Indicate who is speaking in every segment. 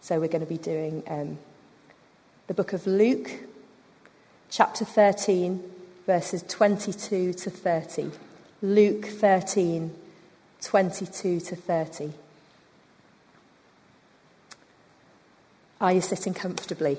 Speaker 1: So we're going to be doing the book of Luke, chapter 13, verses 22 to 30. Luke 13, 22 to 30. Are you sitting comfortably?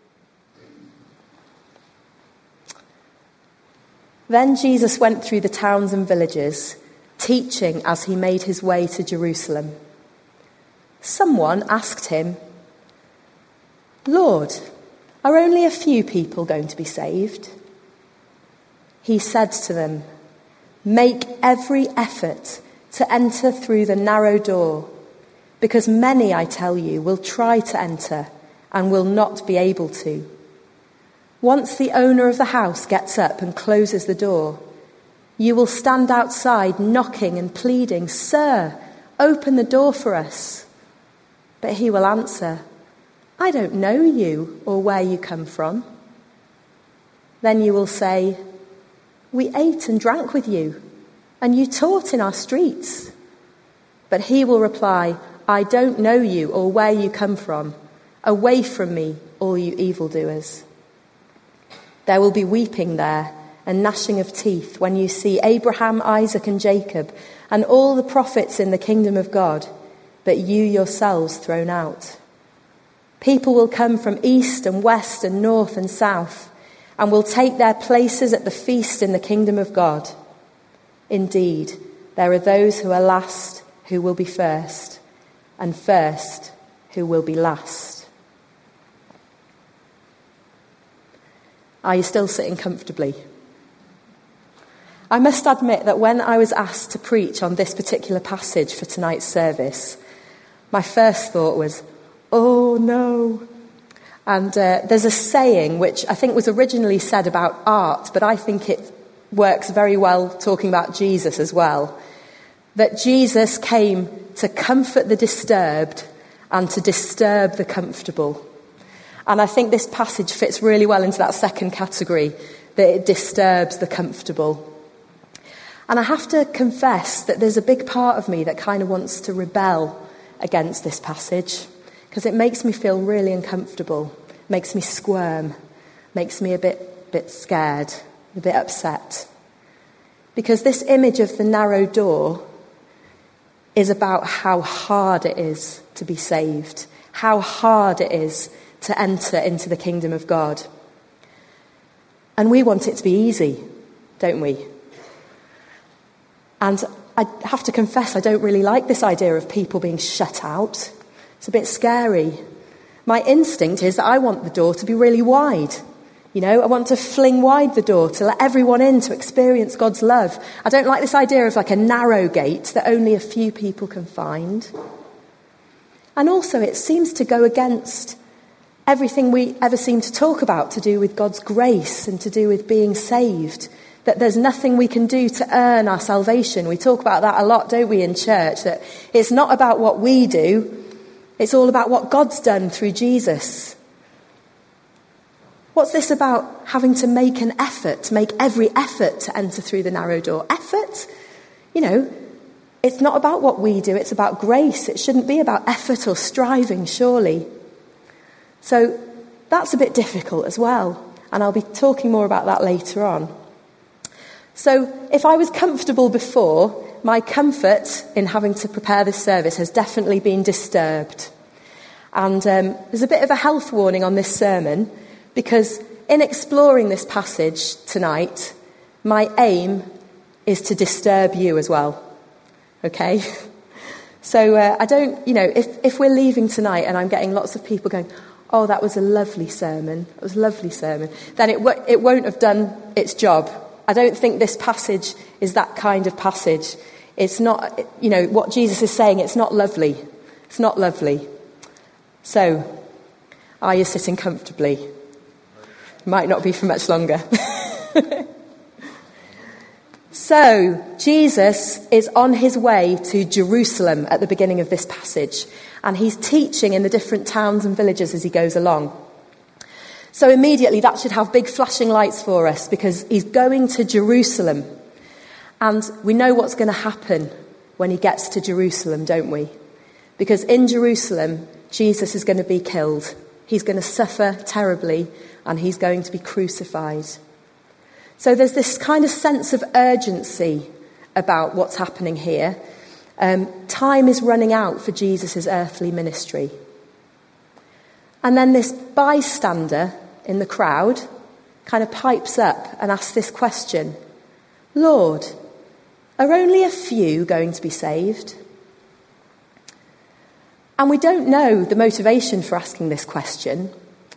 Speaker 1: Then Jesus went through the towns and villages, teaching as he made his way to Jerusalem. Someone asked him, "Lord, are only a few people going to be saved?" He said to them, "Make every effort to enter through the narrow door, because many, I tell you, will try to enter and will not be able to. Once the owner of the house gets up and closes the door, you will stand outside knocking and pleading, 'Sir, open the door for us.' But he will answer, 'I don't know you or where you come from.' Then you will say, 'We ate and drank with you, and you taught in our streets.' But he will reply, 'I don't know you or where you come from. Away from me, all you evildoers.' There will be weeping there and gnashing of teeth when you see Abraham, Isaac, and Jacob and all the prophets in the kingdom of God, but you yourselves thrown out. People will come from east and west and north and south and will take their places at the feast in the kingdom of God. Indeed, there are those who are last who will be first, and first who will be last." Are you still sitting comfortably? I must admit that when I was asked to preach on this particular passage for tonight's service, my first thought was, "Oh no." And there's a saying which I think was originally said about art, but I think it works very well talking about Jesus as well, that Jesus came to comfort the disturbed and to disturb the comfortable. And I think this passage fits really well into that second category, that it disturbs the comfortable. And I have to confess that there's a big part of me that kind of wants to rebel against this passage, because it makes me feel really uncomfortable, makes me squirm, makes me a bit scared, a bit upset. Because this image of the narrow door is about how hard it is to be saved, how hard it is to enter into the kingdom of God. And we want it to be easy, don't we? And I have to confess, I don't really like this idea of people being shut out. It's a bit scary. My instinct is that I want the door to be really wide. You know, I want to fling wide the door to let everyone in to experience God's love. I don't like this idea of like a narrow gate that only a few people can find. And also it seems to go against everything we ever seem to talk about to do with God's grace and to do with being saved. That there's nothing we can do to earn our salvation. We talk about that a lot, don't we, in church? That it's not about what we do. It's all about what God's done through Jesus. What's this about having to make an effort, to make every effort to enter through the narrow door? Effort? You know, it's not about what we do. It's about grace. It shouldn't be about effort or striving, surely. So that's a bit difficult as well. And I'll be talking more about that later on. So if I was comfortable before, my comfort in having to prepare this service has definitely been disturbed. And there's a bit of a health warning on this sermon, because in exploring this passage tonight, my aim is to disturb you as well. Okay? So I don't, you know, if we're leaving tonight and I'm getting lots of people going, "Oh, that was a lovely sermon, that was a lovely sermon," then it won't have done its job. I don't think this passage is that kind of passage. It's not, you know, what Jesus is saying, it's not lovely. It's not lovely. So, are you sitting comfortably? Might not be for much longer. So, Jesus is on his way to Jerusalem at the beginning of this passage, and he's teaching in the different towns and villages as he goes along. So immediately that should have big flashing lights for us, because he's going to Jerusalem. And we know what's going to happen when he gets to Jerusalem, don't we? Because in Jerusalem, Jesus is going to be killed. He's going to suffer terribly, and he's going to be crucified. So there's this kind of sense of urgency about what's happening here. Time is running out for Jesus' earthly ministry. And then this bystander in the crowd kind of pipes up and asks this question: Lord, are only a few going to be saved? And we don't know the motivation for asking this question.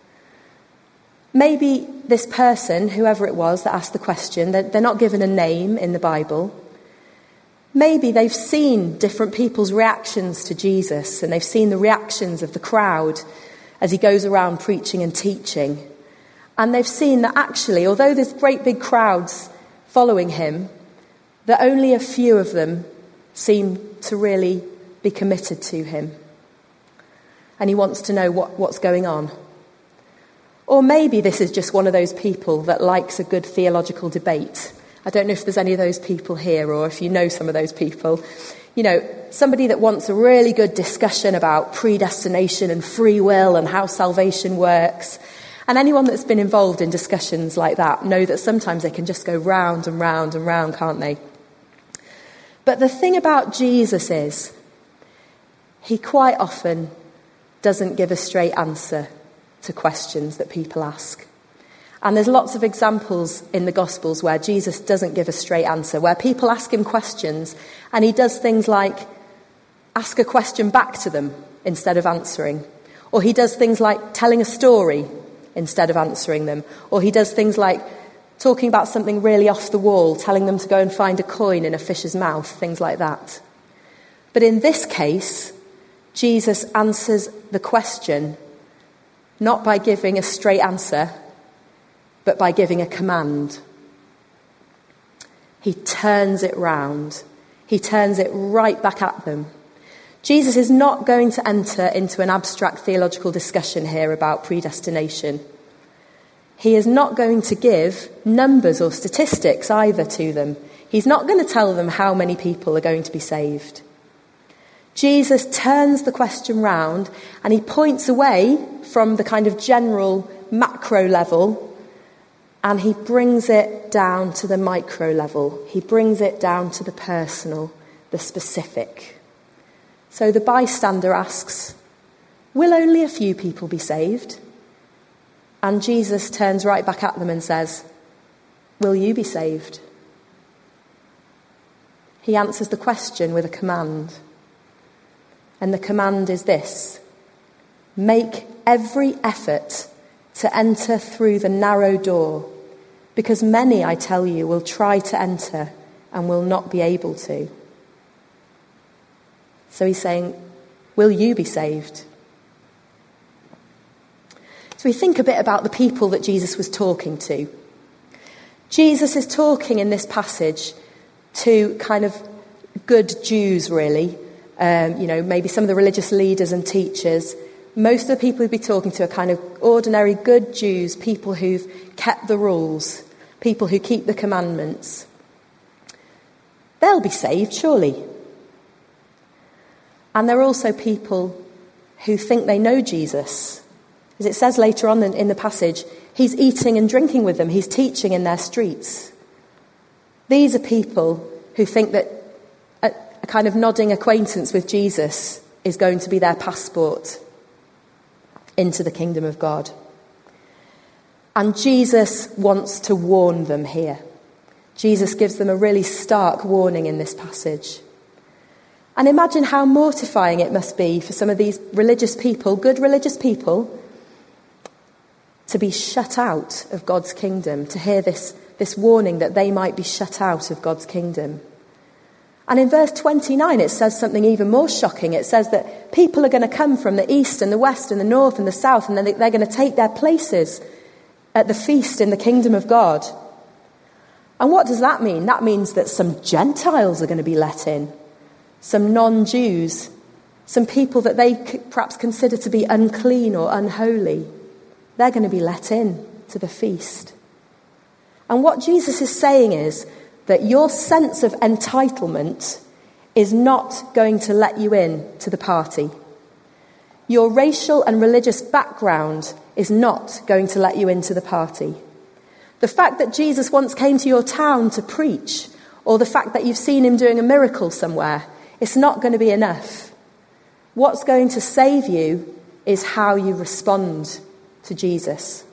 Speaker 1: Maybe this person, whoever it was that asked the question, they're not given a name in the Bible. Maybe they've seen different people's reactions to Jesus, and they've seen the reactions of the crowd as he goes around preaching and teaching. And they've seen that actually, although there's great big crowds following him, that only a few of them seem to really be committed to him. And he wants to know what's going on. Or maybe this is just one of those people that likes a good theological debate. I don't know if there's any of those people here, or if you know some of those people. You know, somebody that wants a really good discussion about predestination and free will and how salvation works. And anyone that's been involved in discussions like that know that sometimes they can just go round and round and round, can't they? But the thing about Jesus is, he quite often doesn't give a straight answer to questions that people ask. And there's lots of examples in the Gospels where Jesus doesn't give a straight answer, where people ask him questions and he does things like ask a question back to them instead of answering. Or he does things like telling a story instead of answering them. Or he does things like talking about something really off the wall, telling them to go and find a coin in a fish's mouth, things like that. But in this case, Jesus answers the question not by giving a straight answer, but by giving a command. He turns it round. He turns it right back at them. Jesus is not going to enter into an abstract theological discussion here about predestination. He is not going to give numbers or statistics either to them. He's not going to tell them how many people are going to be saved. Jesus turns the question round and he points away from the kind of general macro level and he brings it down to the micro level. He brings it down to the personal, the specific. So the bystander asks, will only a few people be saved? And Jesus turns right back at them and says, will you be saved? He answers the question with a command. And the command is this: make every effort to enter through the narrow door, because many, I tell you, will try to enter and will not be able to. So he's saying, will you be saved? So we think a bit about the people that Jesus was talking to. Jesus is talking in this passage to kind of good Jews, really. Maybe some of the religious leaders and teachers. Most of the people he'd be talking to are kind of ordinary good Jews, people who've kept the rules, people who keep the commandments. They'll be saved, surely. And there are also people who think they know Jesus. As it says later on in the passage, he's eating and drinking with them, he's teaching in their streets. These are people who think that a kind of nodding acquaintance with Jesus is going to be their passport into the kingdom of God. And Jesus wants to warn them here. Jesus gives them a really stark warning in this passage. And imagine how mortifying it must be for some of these religious people, good religious people, to be shut out of God's kingdom, to hear this warning that they might be shut out of God's kingdom. And in verse 29, it says something even more shocking. It says that people are going to come from the east and the west and the north and the south, and then they're going to take their places at the feast in the kingdom of God. And what does that mean? That means that some Gentiles are going to be let in, some non-Jews, some people that they perhaps consider to be unclean or unholy. They're going to be let in to the feast. And what Jesus is saying is that your sense of entitlement is not going to let you in to the party. Your racial and religious background is not going to let you into the party. The fact that Jesus once came to your town to preach, or the fact that you've seen him doing a miracle somewhere, it's not going to be enough. What's going to save you is how you respond to Jesus.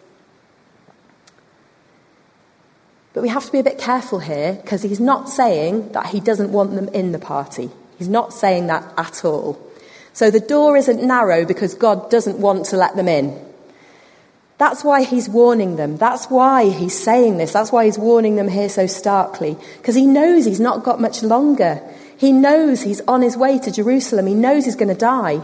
Speaker 1: But we have to be a bit careful here, because he's not saying that he doesn't want them in the party. He's not saying that at all. So the door isn't narrow because God doesn't want to let them in. That's why he's warning them. That's why he's saying this. That's why he's warning them here so starkly. Because he knows he's not got much longer. He knows he's on his way to Jerusalem. He knows he's going to die.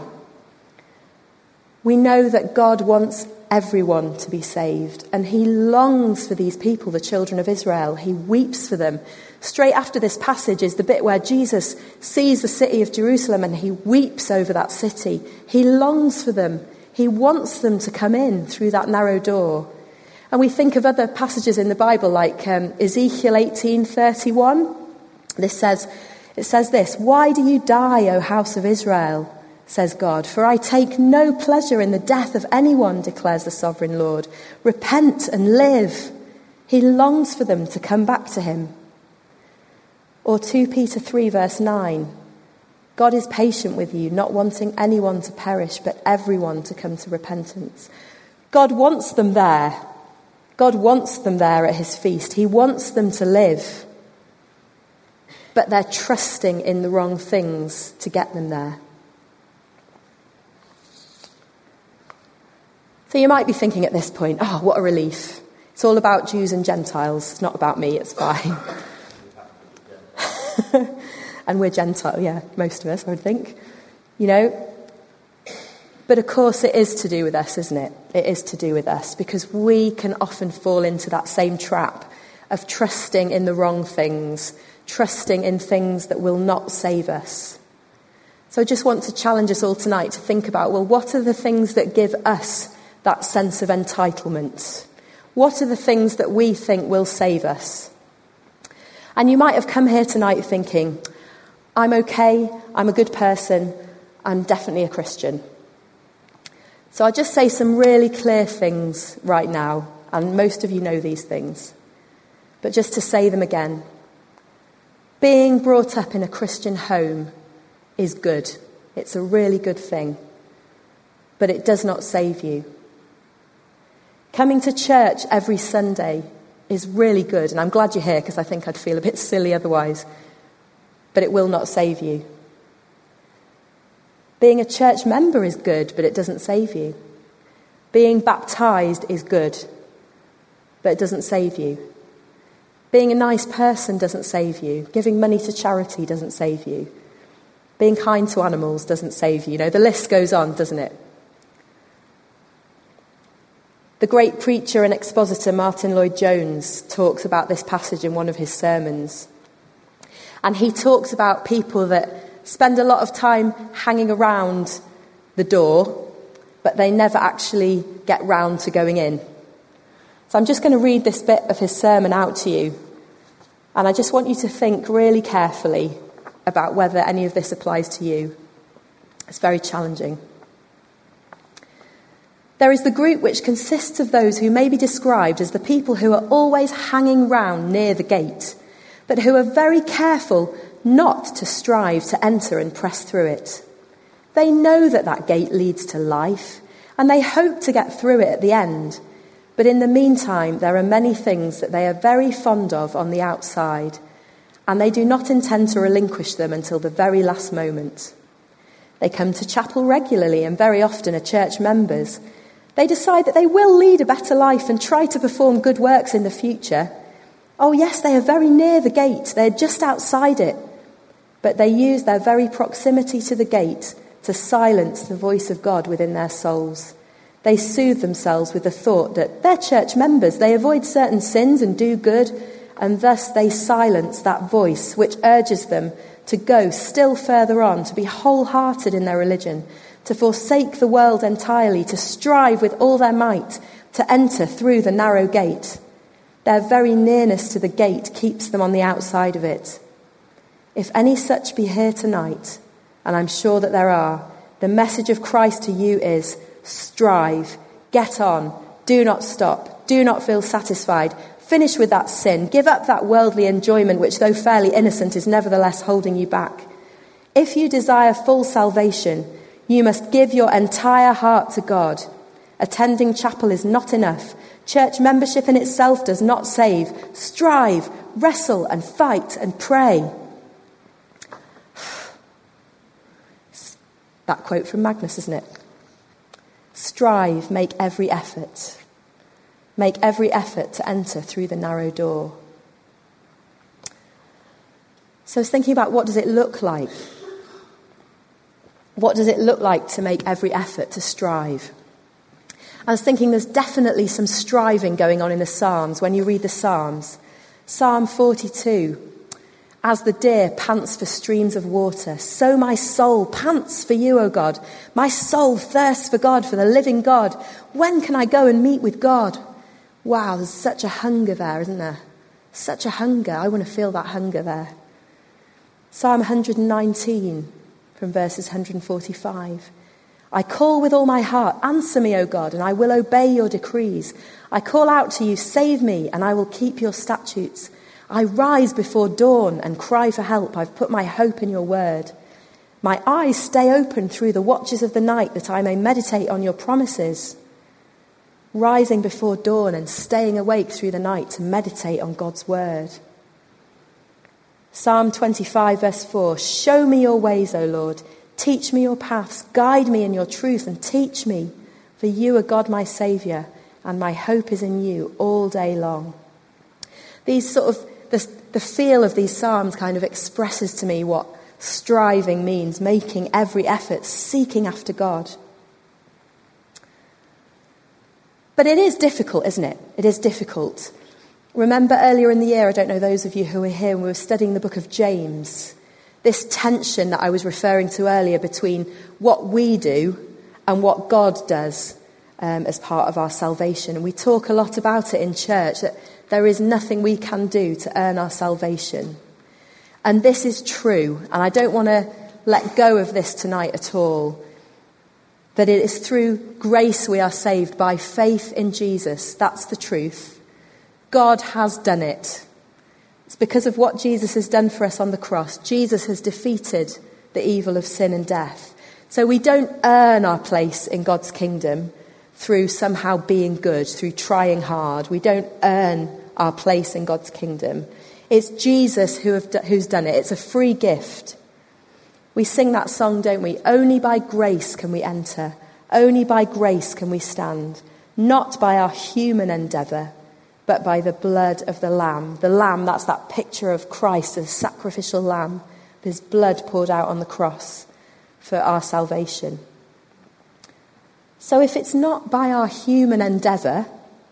Speaker 1: We know that God wants everyone to be saved. And he longs for these people, the children of Israel. He weeps for them. Straight after this passage is the bit where Jesus sees the city of Jerusalem and he weeps over that city. He longs for them. He wants them to come in through that narrow door. And we think of other passages in the Bible like Ezekiel 18:31. It says this, "Why do you die, O house of Israel, says God? For I take no pleasure in the death of anyone, declares the sovereign Lord. Repent and live." He longs for them to come back to him. Or 2 Peter 3 verse 9. God is patient with you, not wanting anyone to perish, but everyone to come to repentance. God wants them there. God wants them there at his feast. He wants them to live. But they're trusting in the wrong things to get them there. So you might be thinking at this point, oh, what a relief. It's all about Jews and Gentiles. It's not about me, it's fine. And we're Gentile, yeah, most of us, I would think. You know? But of course it is to do with us, isn't it? It is to do with us, because we can often fall into that same trap of trusting in the wrong things, trusting in things that will not save us. So I just want to challenge us all tonight to think about, well, what are the things that give us that sense of entitlement? What are the things that we think will save us? And you might have come here tonight thinking, I'm okay, I'm a good person, I'm definitely a Christian. So I'll just say some really clear things right now, and most of you know these things. But just to say them again. Being brought up in a Christian home is good. It's a really good thing. But it does not save you. Coming to church every Sunday is really good, and I'm glad you're here because I think I'd feel a bit silly otherwise. But it will not save you. Being a church member is good, but it doesn't save you. Being baptised is good, but it doesn't save you. Being a nice person doesn't save you. Giving money to charity doesn't save you. Being kind to animals doesn't save you. You know, the list goes on, doesn't it? The great preacher and expositor Martin Lloyd-Jones talks about this passage in one of his sermons. And he talks about people that spend a lot of time hanging around the door, but they never actually get round to going in. So I'm just going to read this bit of his sermon out to you. And I just want you to think really carefully about whether any of this applies to you. It's very challenging. There is the group which consists of those who may be described as the people who are always hanging round near the gate, but who are very careful not to strive to enter and press through it. They know that that gate leads to life, and they hope to get through it at the end. But in the meantime, there are many things that they are very fond of on the outside, and they do not intend to relinquish them until the very last moment. They come to chapel regularly and very often are church members. They decide that they will lead a better life and try to perform good works in the future. Oh yes, they are very near the gate. They're just outside it. But they use their very proximity to the gate to silence the voice of God within their souls. They soothe themselves with the thought that they're church members. They avoid certain sins and do good, and thus they silence that voice which urges them to go still further on, to be wholehearted in their religion, to forsake the world entirely, to strive with all their might to enter through the narrow gate. Their very nearness to the gate keeps them on the outside of it. If any such be here tonight, and I'm sure that there are, The message of Christ to you is strive, get on, do not stop, do not feel satisfied. Finish with that sin. Give up that worldly enjoyment which, though fairly innocent, is nevertheless holding you back. If you desire full salvation, you must give your entire heart to God. Attending chapel is not enough. Church membership in itself does not save. Strive, wrestle and fight and pray. That quote from Magnus, isn't it? Strive, make every effort. Make every effort to enter through the narrow door. So I was thinking about, what does it look like? What does it look like to make every effort to strive? I was thinking there's definitely some striving going on in the Psalms when you read the Psalms. Psalm 42, as the deer pants for streams of water, so my soul pants for you, O God. My soul thirsts for God, for the living God. When can I go and meet with God? Wow, there's such a hunger there, isn't there? Such a hunger. I want to feel that hunger there. Psalm 119 from verses 145. I call with all my heart, answer me, O God, and I will obey your decrees. I call out to you, save me, and I will keep your statutes. I rise before dawn and cry for help. I've put my hope in your word. My eyes stay open through the watches of the night that I may meditate on your promises. Rising before dawn and staying awake through the night to meditate on God's word. Psalm 25 verse 4, show me your ways, O Lord. Teach me your paths. Guide me in your truth and teach me. For you are God my Saviour, and my hope is in you all day long. These sort of, the feel of these psalms kind of expresses to me what striving means, making every effort, seeking after God. But it is difficult, isn't it? It is difficult. Remember earlier in the year, I don't know those of you who were here, when we were studying the book of James, this tension that I was referring to earlier between what we do and what God does as part of our salvation. And we talk a lot about it in church, that there is nothing we can do to earn our salvation. And this is true, and I don't want to let go of this tonight at all. That it is through grace we are saved, by faith in Jesus. That's the truth. God has done it. It's because of what Jesus has done for us on the cross. Jesus has defeated the evil of sin and death. So we don't earn our place in God's kingdom through somehow being good, through trying hard. We don't earn our place in God's kingdom. It's Jesus who's done it. It's a free gift. We sing that song, don't we? Only by grace can we enter. Only by grace can we stand. Not by our human endeavour, but by the blood of the Lamb. The Lamb, that's that picture of Christ, the sacrificial Lamb, his blood poured out on the cross for our salvation. So if it's not by our human endeavour,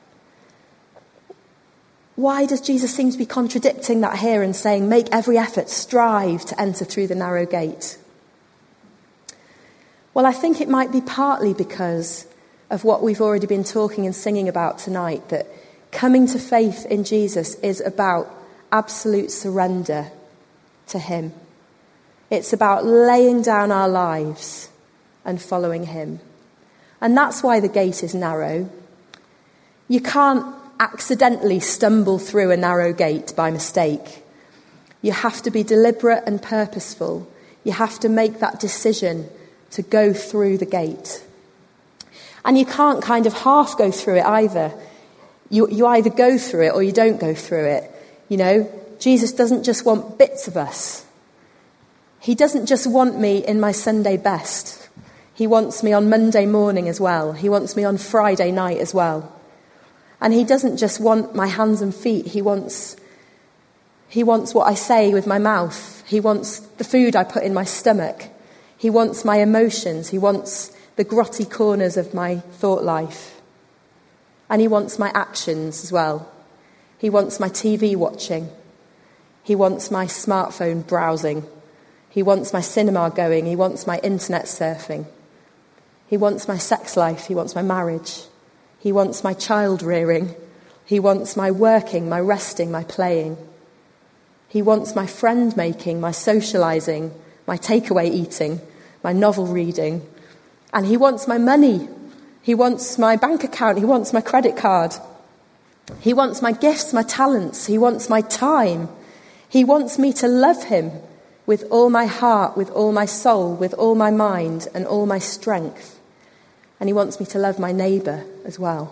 Speaker 1: why does Jesus seem to be contradicting that here and saying, make every effort, strive to enter through the narrow gate? Well, I think it might be partly because of what we've already been talking and singing about tonight, that coming to faith in Jesus is about absolute surrender to him. It's about laying down our lives and following him. And that's why the gate is narrow. You can't accidentally stumble through a narrow gate by mistake. You have to be deliberate and purposeful. You have to make that decision to go through the gate. And you can't kind of half go through it either. You either go through it or you don't go through it. You know, Jesus doesn't just want bits of us. He doesn't just want me in my Sunday best. He wants me on Monday morning as well. He wants me on Friday night as well. And he doesn't just want my hands and feet. He wants what I say with my mouth. He wants the food I put in my stomach. He wants my emotions. He wants the grotty corners of my thought life. And he wants my actions as well. He wants my TV watching. He wants my smartphone browsing. He wants my cinema going. He wants my internet surfing. He wants my sex life. He wants my marriage. He wants my child rearing. He wants my working, my resting, my playing. He wants my friend making, my socialising, my takeaway eating, my novel reading, And he wants my money. He wants my bank account. He wants my credit card. He wants my gifts, my talents. He wants my time. He wants me to love him with all my heart, with all my soul, with all my mind and all my strength. And he wants me to love my neighbour as well.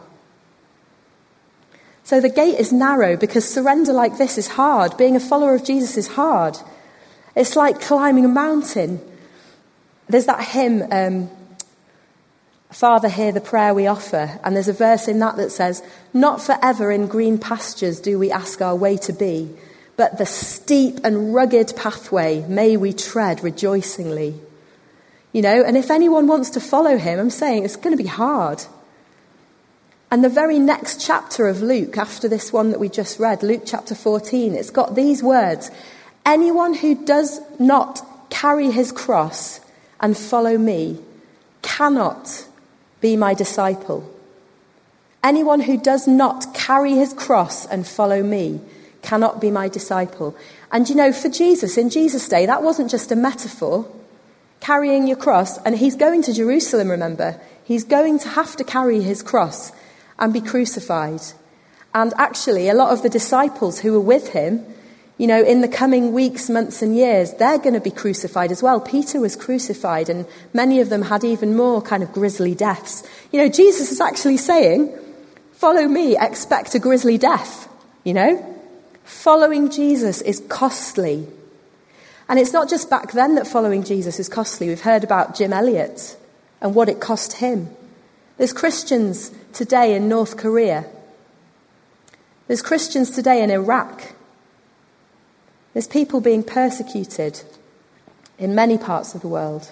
Speaker 1: So the gate is narrow because surrender like this is hard. Being a follower of Jesus is hard. It's like climbing a mountain. There's that hymn, Father, hear the prayer we offer. And there's a verse in that says, not forever in green pastures do we ask our way to be, but the steep and rugged pathway may we tread rejoicingly. And if anyone wants to follow him, I'm saying it's going to be hard. And the very next chapter of Luke, after this one that we just read, Luke chapter 14, it's got these words: anyone who does not carry his cross and follow me cannot be my disciple. Anyone who does not carry his cross and follow me cannot be my disciple. And for Jesus, in Jesus' day, that wasn't just a metaphor, carrying your cross. And he's going to Jerusalem, remember. He's going to have to carry his cross and be crucified. And actually, a lot of the disciples who were with him, in the coming weeks, months and years, they're going to be crucified as well. Peter was crucified, and many of them had even more kind of grisly deaths. Jesus is actually saying, follow me, expect a grisly death, Following Jesus is costly. And it's not just back then that following Jesus is costly. We've heard about Jim Elliot and what it cost him. There's Christians today in North Korea. There's Christians today in Iraq. There's people being persecuted in many parts of the world.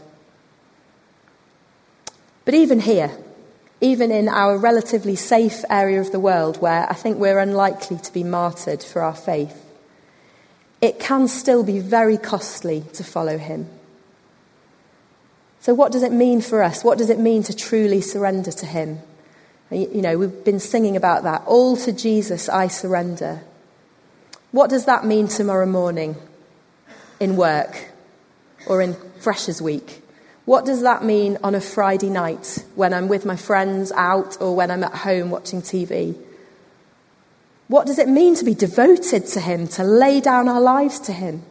Speaker 1: But even here, even in our relatively safe area of the world where I think we're unlikely to be martyred for our faith, it can still be very costly to follow him. So what does it mean for us? What does it mean to truly surrender to him? We've been singing about that. All to Jesus I surrender. What does that mean tomorrow morning in work or in Freshers Week? What does that mean on a Friday night when I'm with my friends out or when I'm at home watching TV? What does it mean to be devoted to him, to lay down our lives to him?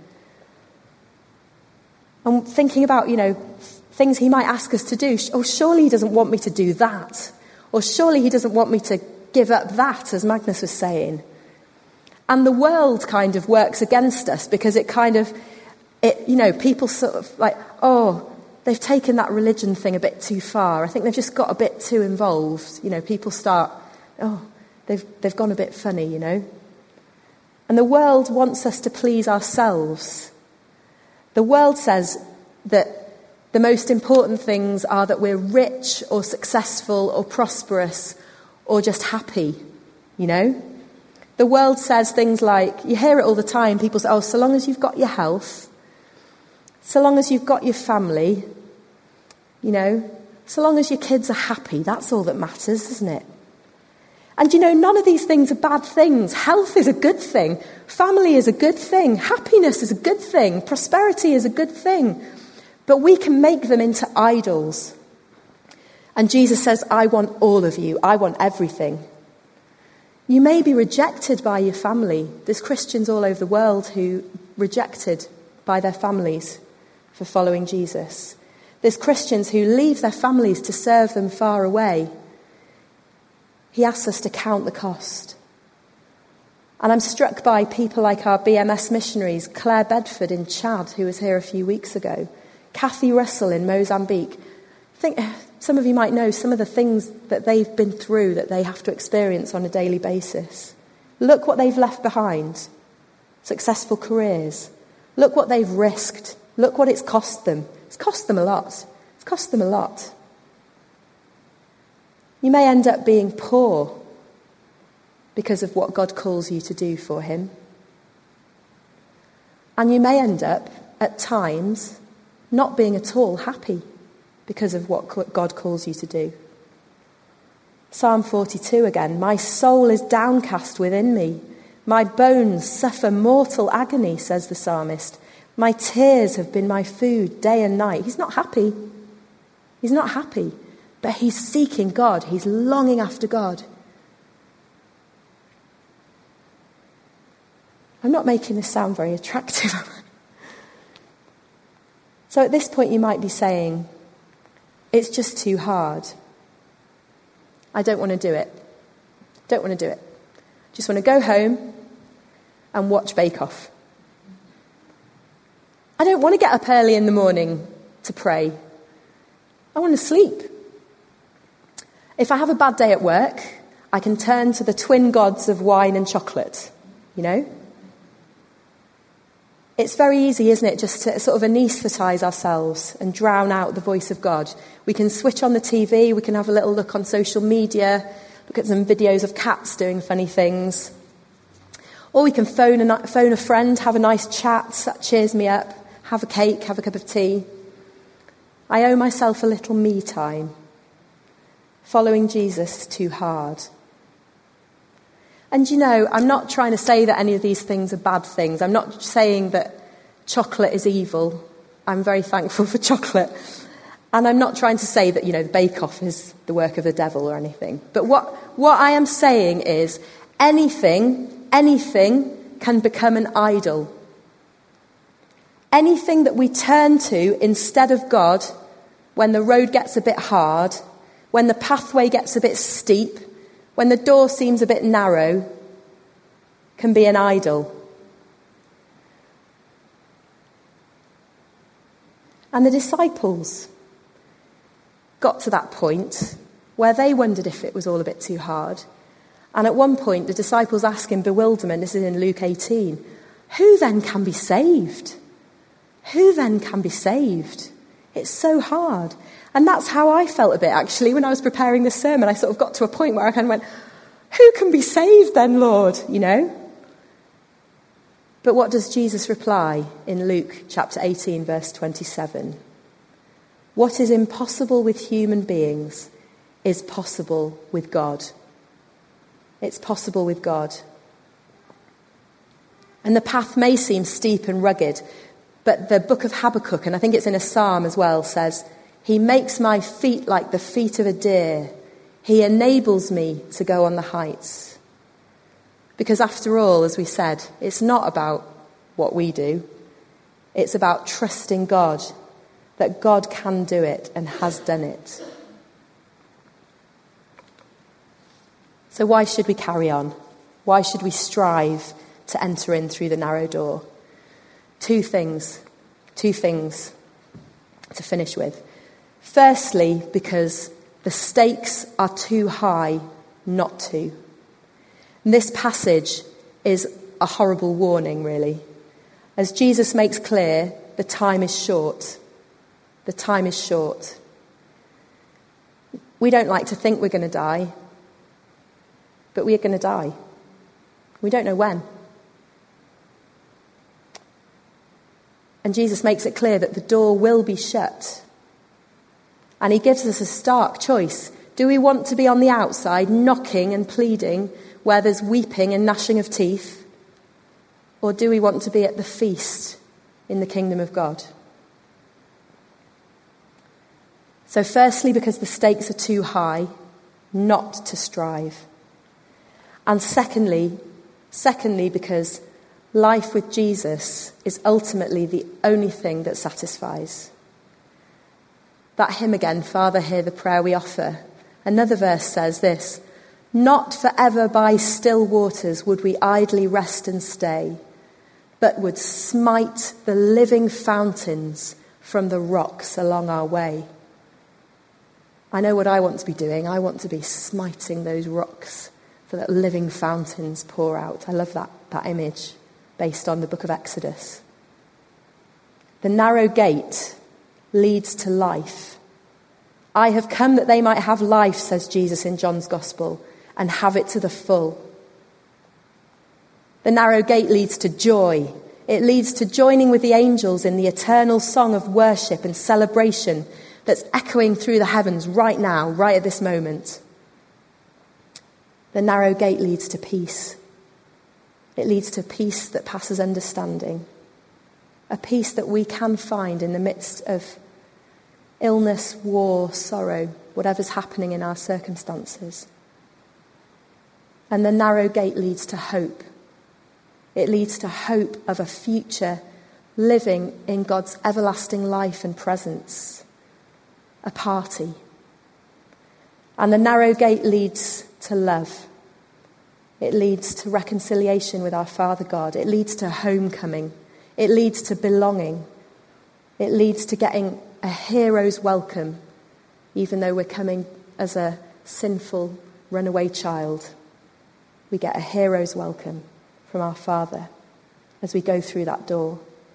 Speaker 1: I'm thinking about, things he might ask us to do. Oh, surely he doesn't want me to do that. Or surely he doesn't want me to give up that, as Magnus was saying. And the world kind of works against us because people sort of like, they've taken that religion thing a bit too far. I think they've just got a bit too involved. People start, they've gone a bit funny, And the world wants us to please ourselves. The world says that the most important things are that we're rich or successful or prosperous or just happy, The world says things like, you hear it all the time, people say, so long as you've got your health, so long as you've got your family, so long as your kids are happy, that's all that matters, isn't it? And none of these things are bad things. Health is a good thing. Family is a good thing. Happiness is a good thing. Prosperity is a good thing. But we can make them into idols. And Jesus says, I want all of you. I want everything. You may be rejected by your family. There's Christians all over the world who are rejected by their families for following Jesus. There's Christians who leave their families to serve them far away. He asks us to count the cost. And I'm struck by people like our BMS missionaries, Claire Bedford in Chad, who was here a few weeks ago, Kathy Russell in Mozambique. I think some of you might know some of the things that they've been through that they have to experience on a daily basis. Look what they've left behind. Successful careers. Look what they've risked. Look what it's cost them. It's cost them a lot. It's cost them a lot. You may end up being poor because of what God calls you to do for him. And you may end up, at times, not being at all happy because of what God calls you to do. Psalm 42 again, my soul is downcast within me. My bones suffer mortal agony, says the psalmist. My tears have been my food day and night. He's not happy. He's not happy, but he's seeking God. He's longing after God. I'm not making this sound very attractive. So at this point you might be saying, it's just too hard. I don't want to do it. Don't want to do it. Just want to go home and watch Bake Off. I don't want to get up early in the morning to pray. I want to sleep. If I have a bad day at work, I can turn to the twin gods of wine and chocolate, you know? It's very easy, isn't it, just to sort of anaesthetise ourselves and drown out the voice of God. We can switch on the TV, we can have a little look on social media, look at some videos of cats doing funny things. Or we can phone a friend, have a nice chat, that cheers me up, have a cake, have a cup of tea. I owe myself a little me time. Following Jesus is too hard. And you know, I'm not trying to say that any of these things are bad things. I'm not saying that chocolate is evil. I'm very thankful for chocolate. And I'm not trying to say that, you know, the Bake Off is the work of the devil or anything. But what I am saying is anything can become an idol. Anything that we turn to instead of God when the road gets a bit hard, when the pathway gets a bit steep, when the door seems a bit narrow, can be an idol. And the disciples got to that point where they wondered if it was all a bit too hard. And at one point, the disciples ask in bewilderment, this is in Luke 18, who then can be saved? Who then can be saved? It's so hard. And that's how I felt a bit, actually, when I was preparing this sermon. I sort of got to a point where I kind of went, who can be saved then, Lord? You know? But what does Jesus reply in Luke chapter 18, verse 27? What is impossible with human beings is possible with God. It's possible with God. And the path may seem steep and rugged, but the book of Habakkuk, and I think it's in a psalm as well, says, He makes my feet like the feet of a deer. He enables me to go on the heights. Because after all, as we said, it's not about what we do. It's about trusting God, that God can do it and has done it. So why should we carry on? Why should we strive to enter in through the narrow door? Two things to finish with. Firstly, because the stakes are too high not to. And this passage is a horrible warning, really. As Jesus makes clear, the time is short. The time is short. We don't like to think we're going to die, but we are going to die. We don't know when. And Jesus makes it clear that the door will be shut. And he gives us a stark choice. Do we want to be on the outside, knocking and pleading, where there's weeping and gnashing of teeth? Or do we want to be at the feast in the kingdom of God? So firstly, because the stakes are too high not to strive. And secondly, because life with Jesus is ultimately the only thing that satisfies. That hymn again, Father, hear the prayer we offer. Another verse says this, not forever by still waters would we idly rest and stay, but would smite the living fountains from the rocks along our way. I know what I want to be doing. I want to be smiting those rocks so that living fountains pour out. I love that image based on the book of Exodus. The narrow gate leads to life. I have come that they might have life, says Jesus in John's Gospel, and have it to the full. The narrow gate leads to joy. It leads to joining with the angels in the eternal song of worship and celebration that's echoing through the heavens right now, right at this moment. The narrow gate leads to peace. It leads to peace that passes understanding. A peace that we can find in the midst of illness, war, sorrow, whatever's happening in our circumstances. And the narrow gate leads to hope. It leads to hope of a future living in God's everlasting life and presence, a party. And the narrow gate leads to love. It leads to reconciliation with our Father God. It leads to homecoming. It leads to belonging. It leads to getting a hero's welcome, even though we're coming as a sinful runaway child. We get a hero's welcome from our Father as we go through that door.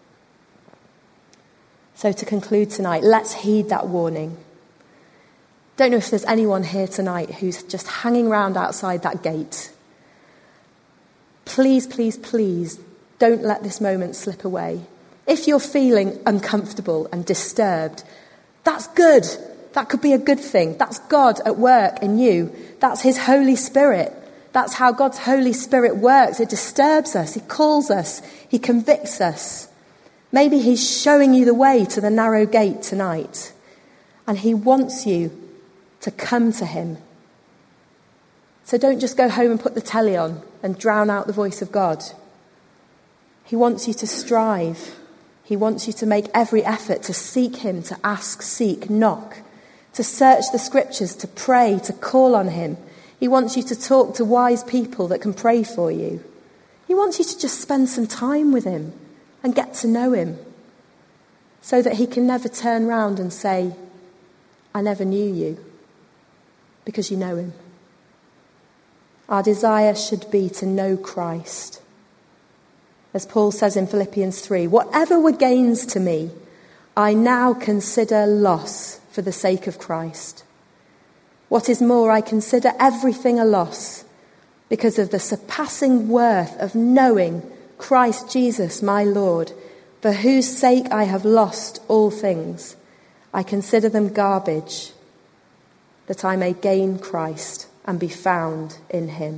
Speaker 1: So to conclude tonight, let's heed that warning. Don't know if there's anyone here tonight who's just hanging around outside that gate. Please, please, please don't let this moment slip away. If you're feeling uncomfortable and disturbed, that's good. That could be a good thing. That's God at work in you. That's his Holy Spirit. That's how God's Holy Spirit works. It disturbs us. He calls us. He convicts us. Maybe he's showing you the way to the narrow gate tonight. And he wants you to come to him. So don't just go home and put the telly on and drown out the voice of God. He wants you to strive. He wants you to make every effort to seek him, to ask, seek, knock, to search the scriptures, to pray, to call on him. He wants you to talk to wise people that can pray for you. He wants you to just spend some time with him and get to know him so that he can never turn round and say, I never knew you, because you know him. Our desire should be to know Christ. As Paul says in Philippians 3, whatever were gains to me, I now consider loss for the sake of Christ. What is more, I consider everything a loss because of the surpassing worth of knowing Christ Jesus, my Lord, for whose sake I have lost all things. I consider them garbage, that I may gain Christ and be found in him.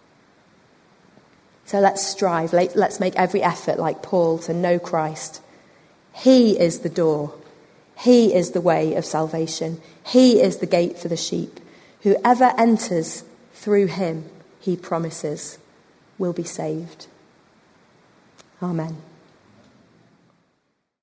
Speaker 1: So let's strive. Let's make every effort, like Paul, to know Christ. He is the door. He is the way of salvation. He is the gate for the sheep. Whoever enters through him, he promises, will be saved. Amen.